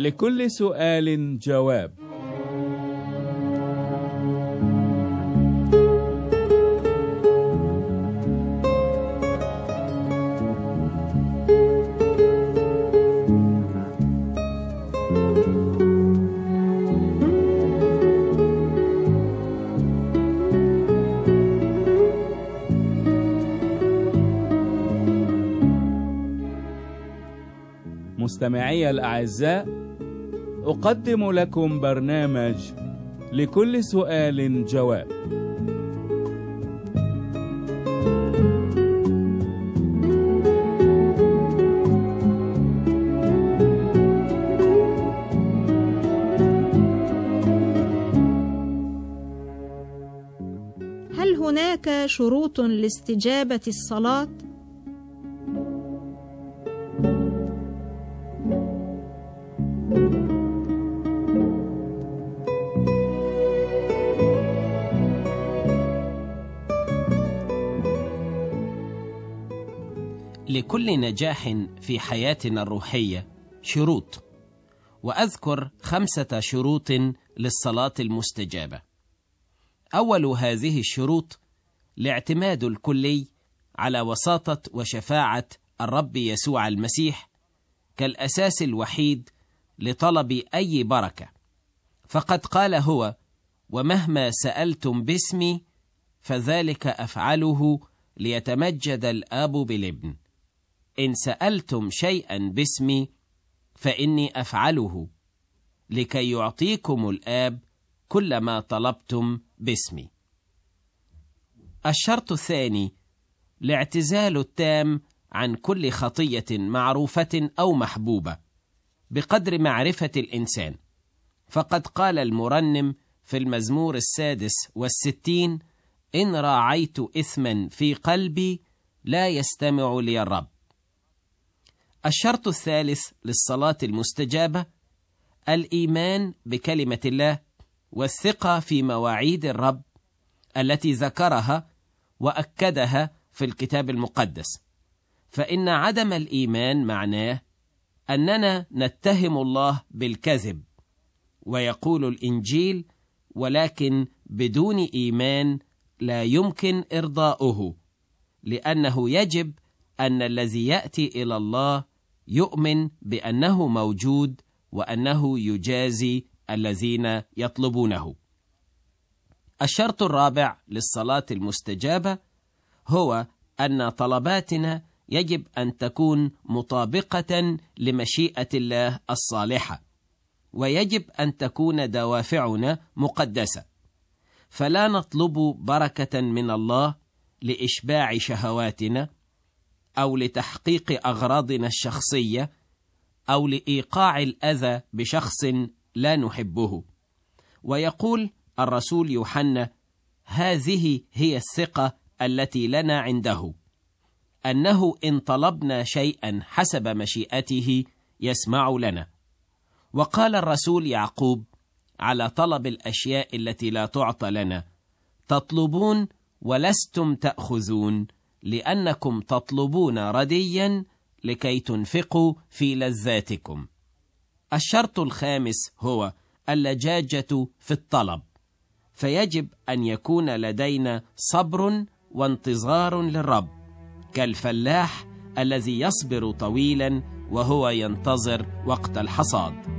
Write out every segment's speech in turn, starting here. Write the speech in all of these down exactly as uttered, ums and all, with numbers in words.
لكل سؤال جواب. مستمعي الأعزاء، أقدم لكم برنامج لكل سؤال جواب. هل هناك شروط لاستجابة الصلاة؟ لكل نجاح في حياتنا الروحية شروط، وأذكر خمسة شروط للصلاة المستجابة. أول هذه الشروط الاعتماد الكلي على وساطة وشفاعة الرب يسوع المسيح كالأساس الوحيد لطلب أي بركة، فقد قال هو: ومهما سألتم باسمي فذلك أفعله ليتمجد الآب بالابن. إن سألتم شيئا باسمي فإني أفعله لكي يعطيكم الآب كل ما طلبتم باسمي. الشرط الثاني الاعتزال التام عن كل خطية معروفة أو محبوبة بقدر معرفة الإنسان، فقد قال المرنم في المزمور السادس والستين: إن راعيت إثما في قلبي لا يستمع لي الرب. الشرط الثالث للصلاة المستجابة الإيمان بكلمة الله والثقة في مواعيد الرب التي ذكرها وأكدها في الكتاب المقدس، فإن عدم الإيمان معناه أننا نتهم الله بالكذب، ويقول الإنجيل: ولكن بدون إيمان لا يمكن إرضاؤه، لأنه يجب أن الذي يأتي إلى الله يؤمن بأنه موجود وأنه يجازي الذين يطلبونه. الشرط الرابع للصلاة المستجابة هو أن طلباتنا يجب أن تكون مطابقة لمشيئة الله الصالحة، ويجب أن تكون دوافعنا مقدسة، فلا نطلب بركة من الله لإشباع شهواتنا أو لتحقيق أغراضنا الشخصية أو لإيقاع الأذى بشخص لا نحبه. ويقول الرسول يوحنا: هذه هي الثقة التي لنا عنده، أنه إن طلبنا شيئا حسب مشيئته يسمع لنا. وقال الرسول يعقوب على طلب الأشياء التي لا تعطى لنا: تطلبون ولستم تأخذون، لأنكم تطلبون رديا لكي تنفقوا في لذاتكم. الشرط الخامس هو اللجاجة في الطلب، فيجب أن يكون لدينا صبر وانتظار للرب، كالفلاح الذي يصبر طويلا وهو ينتظر وقت الحصاد.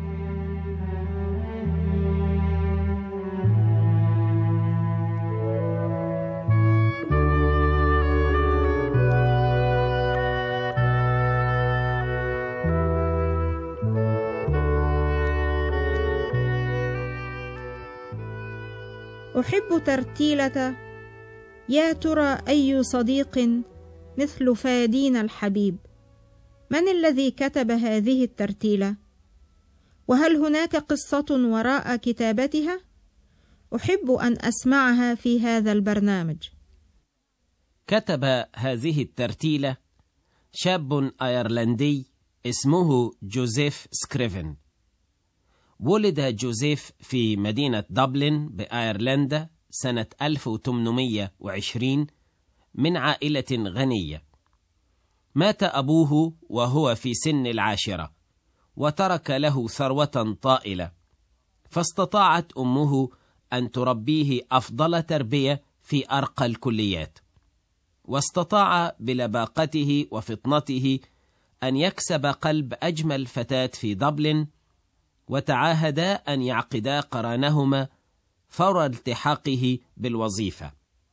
أحب ترتيلة يا ترى أي صديق مثل فادين الحبيب. من الذي كتب هذه الترتيلة؟ وهل هناك قصة وراء كتابتها؟ أحب أن أسمعها في هذا البرنامج. كتب هذه الترتيلة شاب أيرلندي اسمه جوزيف سكريفن. ولد جوزيف في مدينة دبلن بأيرلندا سنة ألف وثمانمائة وعشرين من عائلة غنية. مات أبوه وهو في سن العاشرة، وترك له ثروة طائلة، فاستطاعت أمه أن تربيه أفضل تربية في أرقى الكليات، واستطاع بلباقته وفطنته أن يكسب قلب أجمل فتاة في دبلن، وتعاهدا أن يعقدا قرانهما فور التحاقه بالوظيفة.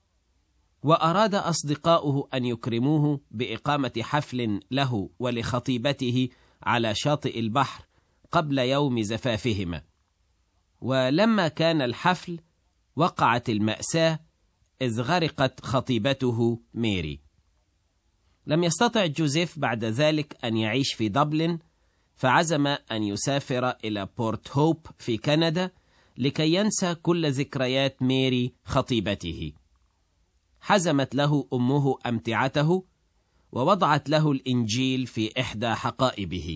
وأراد أصدقاؤه أن يكرموه بإقامة حفل له ولخطيبته على شاطئ البحر قبل يوم زفافهما. ولما كان الحفل وقعت المأساة، إذ غرقت خطيبته ميري. لم يستطع جوزيف بعد ذلك أن يعيش في دبلن، فعزم أن يسافر إلى بورت هوب في كندا لكي ينسى كل ذكريات ميري خطيبته. حزمت له أمه أمتعته، ووضعت له الإنجيل في إحدى حقائبه.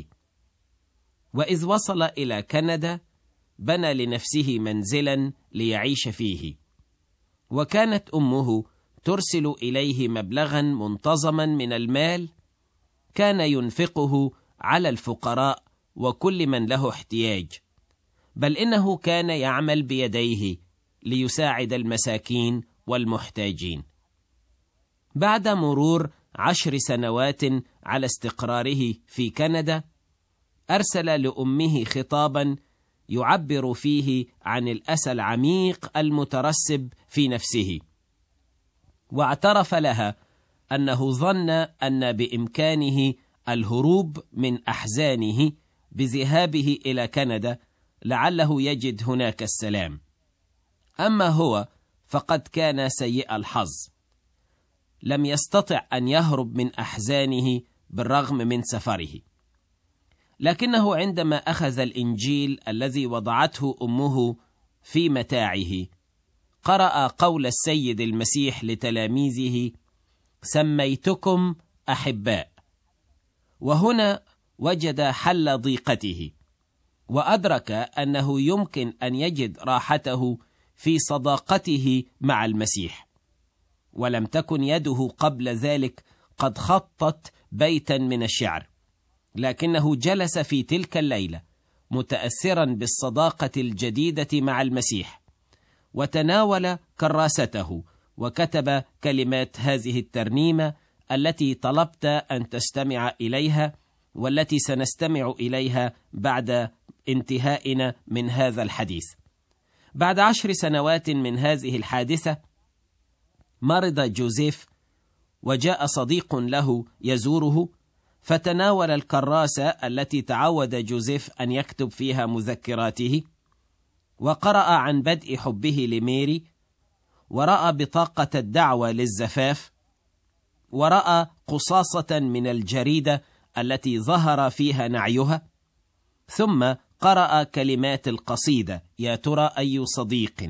وإذ وصل إلى كندا بنى لنفسه منزلا ليعيش فيه، وكانت أمه ترسل إليه مبلغا منتظما من المال كان ينفقه على الفقراء وكل من له احتياج، بل إنه كان يعمل بيديه ليساعد المساكين والمحتاجين. بعد مرور عشر سنوات على استقراره في كندا، أرسل لأمه خطابا يعبر فيه عن الأسى العميق المترسب في نفسه، واعترف لها أنه ظن أن بإمكانه الهروب من أحزانه بذهابه إلى كندا لعله يجد هناك السلام. أما هو فقد كان سيء الحظ، لم يستطع أن يهرب من أحزانه بالرغم من سفره. لكنه عندما أخذ الإنجيل الذي وضعته أمه في متاعه، قرأ قول السيد المسيح لتلاميذه: سميتكم أحباء. وهنا وجد حل ضيقته، وأدرك أنه يمكن أن يجد راحته في صداقته مع المسيح. ولم تكن يده قبل ذلك قد خطت بيتا من الشعر، لكنه جلس في تلك الليلة متأثرا بالصداقة الجديدة مع المسيح، وتناول كراسته وكتب كلمات هذه الترنيمة التي طلبت أن تستمع إليها، والتي سنستمع إليها بعد انتهائنا من هذا الحديث. بعد عشر سنوات من هذه الحادثة، مرض جوزيف، وجاء صديق له يزوره، فتناول الكراسة التي تعود جوزيف أن يكتب فيها مذكراته، وقرأ عن بدء حبه لميري، ورأى بطاقة الدعوة للزفاف، ورأى قصاصة من الجريدة التي ظهر فيها نعيها، ثم قرأ كلمات القصيدة يا ترى أي صديق،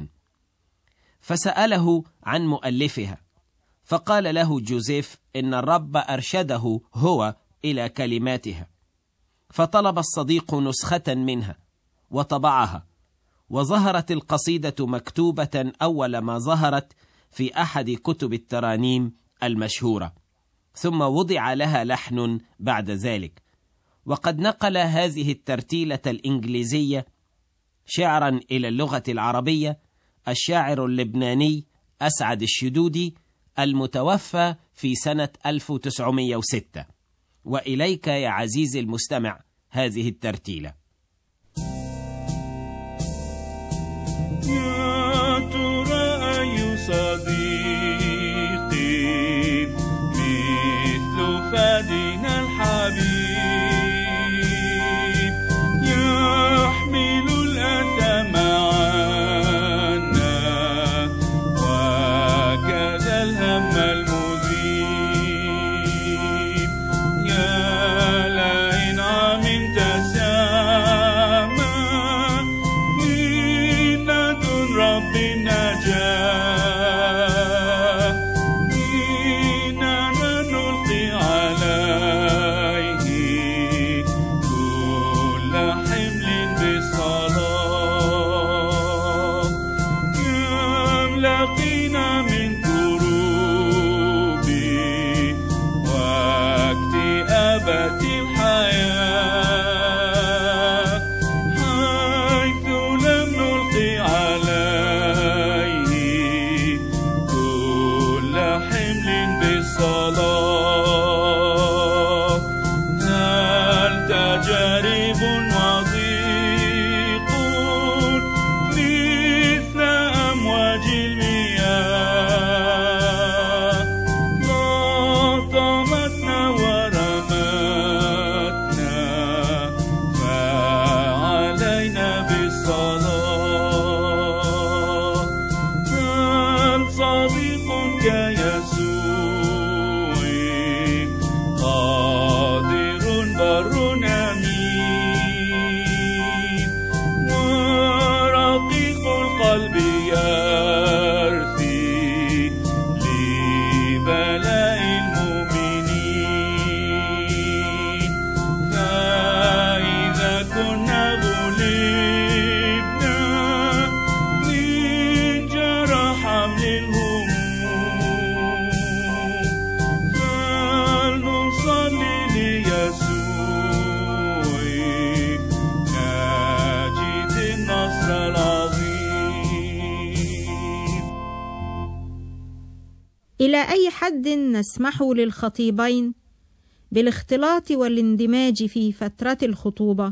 فسأله عن مؤلفها، فقال له جوزيف إن الرب أرشده هو إلى كلماتها، فطلب الصديق نسخة منها وطبعها، وظهرت القصيدة مكتوبة أول ما ظهرت في أحد كتب الترانيم المشهورة، ثم وضع لها لحن بعد ذلك. وقد نقل هذه الترتيلة الإنجليزية شعرا إلى اللغة العربية الشاعر اللبناني أسعد الشدودي المتوفى في سنة ألف وتسعمائة وستة. وإليك يا عزيزي المستمع هذه الترتيلة. يا ترى أي صديقي مثل فادنا الحبيب يحمل الأسى معنا وكذا الهم المذيب. يا لئن عملت ساعة إلى أي حد نسمح للخطيبين بالاختلاط والاندماج في فترة الخطوبة؟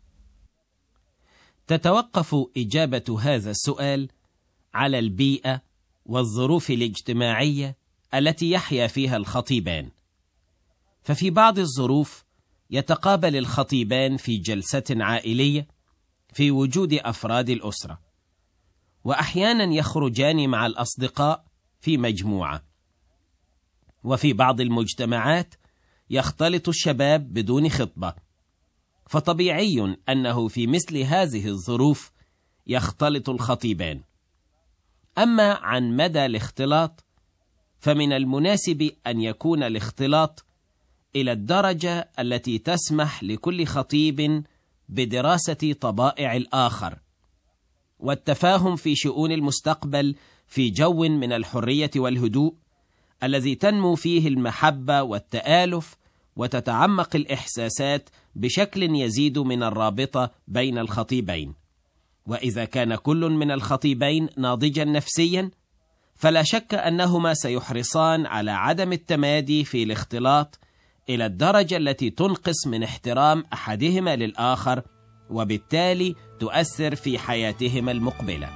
تتوقف إجابة هذا السؤال على البيئة والظروف الاجتماعية التي يحيا فيها الخطيبان. ففي بعض الظروف يتقابل الخطيبان في جلسة عائلية في وجود أفراد الأسرة، وأحيانا يخرجان مع الأصدقاء في مجموعة. وفي بعض المجتمعات يختلط الشباب بدون خطبة، فطبيعي أنه في مثل هذه الظروف يختلط الخطيبان. أما عن مدى الاختلاط، فمن المناسب أن يكون الاختلاط إلى الدرجة التي تسمح لكل خطيب بدراسة طبائع الآخر والتفاهم في شؤون المستقبل في جو من الحرية والهدوء الذي تنمو فيه المحبة والتآلف وتتعمق الإحساسات بشكل يزيد من الرابطة بين الخطيبين. وإذا كان كل من الخطيبين ناضجا نفسيا، فلا شك أنهما سيحرصان على عدم التمادي في الاختلاط إلى الدرجة التي تنقص من احترام أحدهما للآخر، وبالتالي تؤثر في حياتهما المقبلة.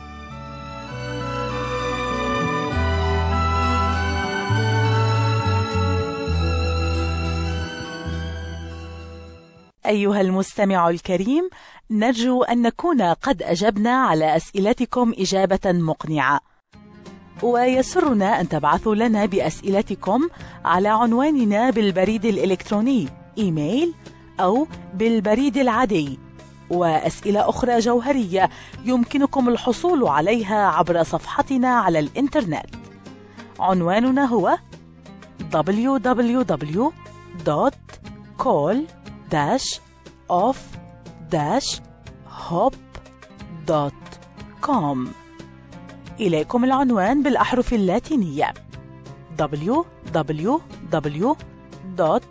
أيها المستمع الكريم، نرجو أن نكون قد أجبنا على أسئلتكم إجابة مقنعة، ويسرنا أن تبعثوا لنا بأسئلتكم على عنواننا بالبريد الإلكتروني إيميل أو بالبريد العادي. وأسئلة أخرى جوهرية يمكنكم الحصول عليها عبر صفحتنا على الإنترنت. عنواننا هو دبليو دبليو دبليو دوت كول داش اوف داش هوب دوت كوم. إليكم العنوان بالأحرف اللاتينية دبليو دبليو دبليو دوت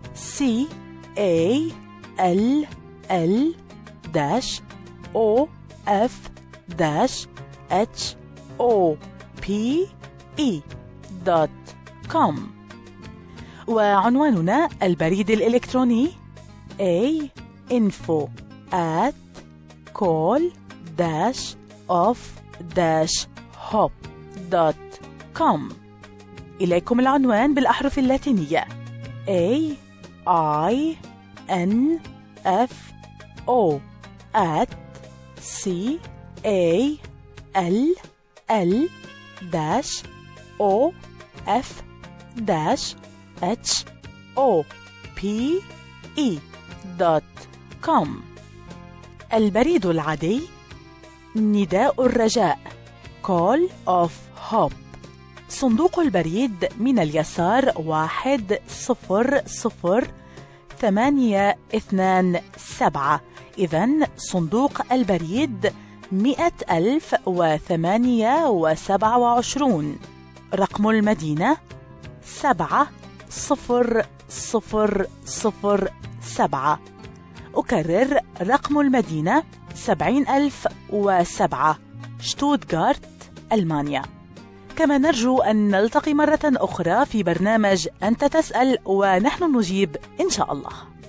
كول دوت كوم. وعنواننا البريد الإلكتروني a info at call dash of dash hop دوت كوم. إليكم العنوان بالأحرف اللاتينية A I N F O at C A L L dash O F dash H O P E دوت كوم. البريد العادي نداء الرجاء Call of Hope. صندوق البريد من اليسار واحد صفر صفر ثمانية اثنان سبعة. إذن صندوق البريد مئة ألف وثمانية وسبعة وعشرون. رقم المدينة سبعة صفر صفر صفر سبعة. أكرر رقم المدينة سبعين ألف وسبعة، شتوتغارت، ألمانيا. كما نرجو أن نلتقي مرة أخرى في برنامج أنت تسأل ونحن نجيب إن شاء الله.